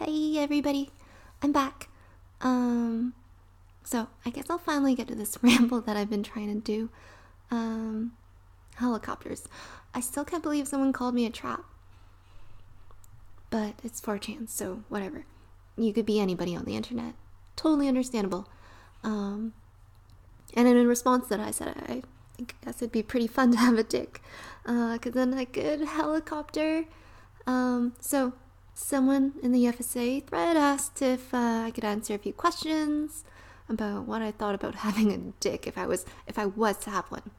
Hey everybody, I'm back. So I guess I'll finally get to this ramble that I've been trying to do. Helicopters. I still can't believe someone called me a trap. But it's 4chan, so whatever. You could be anybody on the internet. Totally understandable. And in response to that, I said I guess it'd be pretty fun to have a dick. Cause then I could helicopter. So someone in the FSA thread asked if I could answer a few questions about what I thought about having a dick if I was to have one.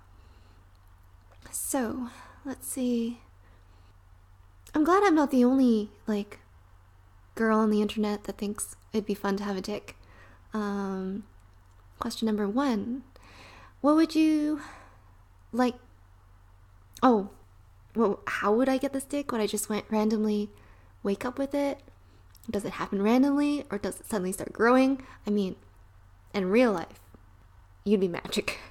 So, let's see. I'm glad I'm not the only, girl on the internet that thinks it'd be fun to have a dick. Question number 1. What would you like? Oh, well, how would I get this dick? Would I just randomly wake up with it? Does it happen randomly, or does it suddenly start growing? I mean, in real life, you'd be magic.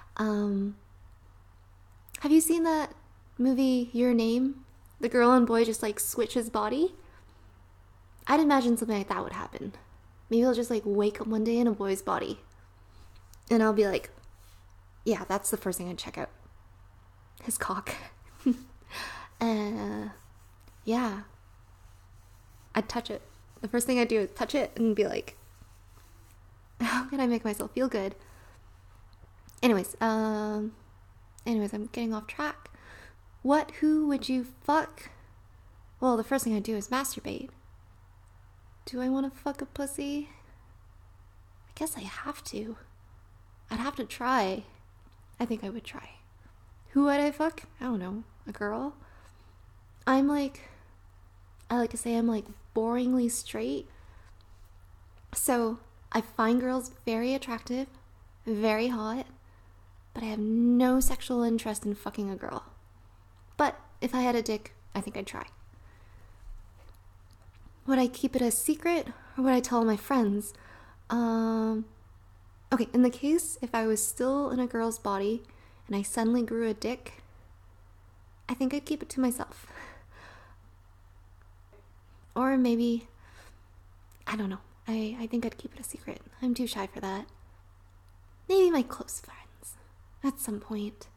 Have you seen that movie, Your Name? The girl and boy just switch his body? I'd imagine something like that would happen. Maybe I'll just wake up one day in a boy's body. And I'll be like, yeah, that's the first thing I'd check out. His cock. Yeah. I'd touch it. The first thing I'd do is touch it and be like, how can I make myself feel good? Anyways, I'm getting off track. Who would you fuck? Well, the first thing I'd do is masturbate. Do I want to fuck a pussy? I guess I have to. I'd have to try. I think I would try. Who would I fuck? I don't know. A girl? I like to say I'm boringly straight. So I find girls very attractive, very hot, but I have no sexual interest in fucking a girl. But if I had a dick, I think I'd try. Would I keep it a secret, or would I tell my friends? Okay, in the case if I was still in a girl's body and I suddenly grew a dick, I think I'd keep it to myself. Or maybe, I don't know. I think I'd keep it a secret. I'm too shy for that. Maybe my close friends, at some point.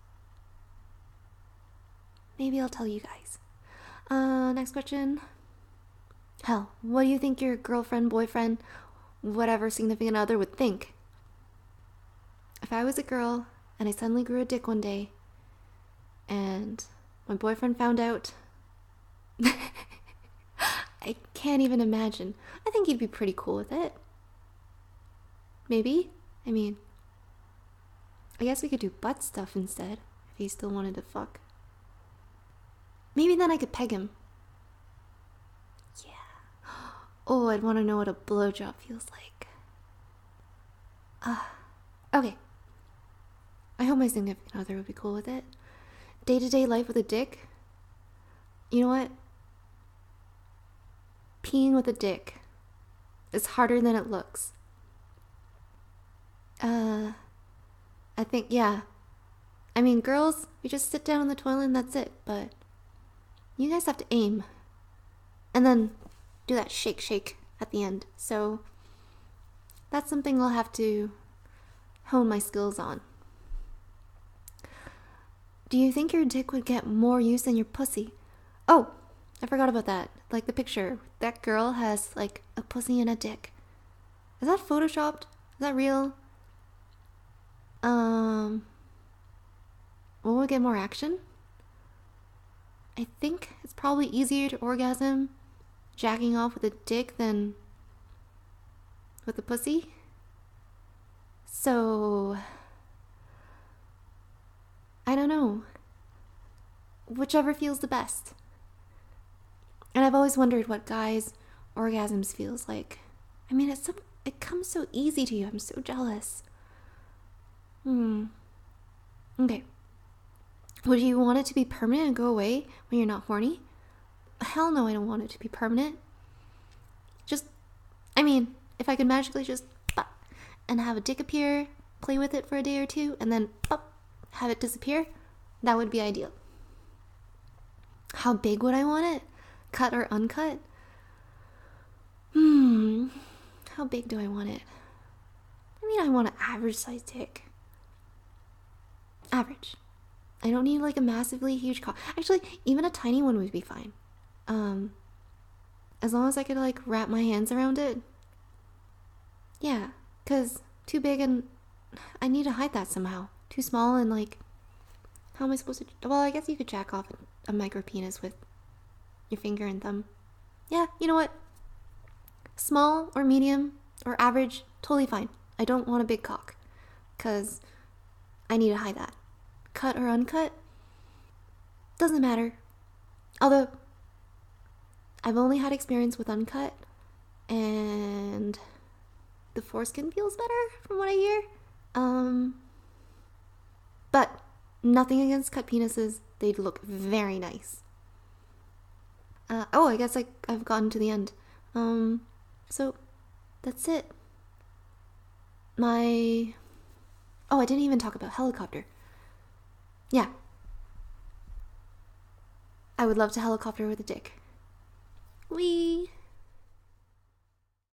Maybe I'll tell you guys. Next question. Hell, what do you think your girlfriend, boyfriend, whatever significant other would think? If I was a girl and I suddenly grew a dick one day and my boyfriend found out, I can't even imagine. I think he'd be pretty cool with it. Maybe. I mean, I guess we could do butt stuff instead if he still wanted to fuck. Maybe then I could peg him. Yeah. Oh, I'd want to know what a blowjob feels like. Okay. I hope my significant other would be cool with it. Day-to-day life with a dick? You know what? Peeing with a dick is harder than it looks. I think, yeah. I mean, girls, we just sit down on the toilet and that's it, but you guys have to aim. And then do that shake at the end. So that's something I'll have to hone my skills on. Do you think your dick would get more use than your pussy? Oh, I forgot about that. Like the picture. That girl has a pussy and a dick. Is that photoshopped? Is that real? What would get more action? I think it's probably easier to orgasm jacking off with a dick than with a pussy. So, I don't know. Whichever feels the best. And I've always wondered what guys' orgasms feels like. I mean, it comes so easy to you. I'm so jealous. Okay. Would you want it to be permanent and go away when you're not horny? Hell no, I don't want it to be permanent. If I could magically just pop, and have a dick appear, play with it for a day or two, and then pop, have it disappear, that would be ideal. How big would I want it? Cut or uncut? How big do I want it? I mean, I want an average size dick. Average. I don't need like a massively huge cock. Actually, even a tiny one would be fine. As long as I could like wrap my hands around it. Yeah, cause too big and I need to hide that somehow. Too small and like, how am I supposed to? Well, I guess you could jack off a micro penis with your finger and thumb. Yeah, you know what? Small or medium or average, totally fine. I don't want a big cock, cause I need to hide that. Cut or uncut, doesn't matter. Although, I've only had experience with uncut, and the foreskin feels better from what I hear. But nothing against cut penises. They'd look very nice. I guess I've gotten to the end. So that's it. I didn't even talk about helicopter. Yeah. I would love to helicopter with a dick. Wee.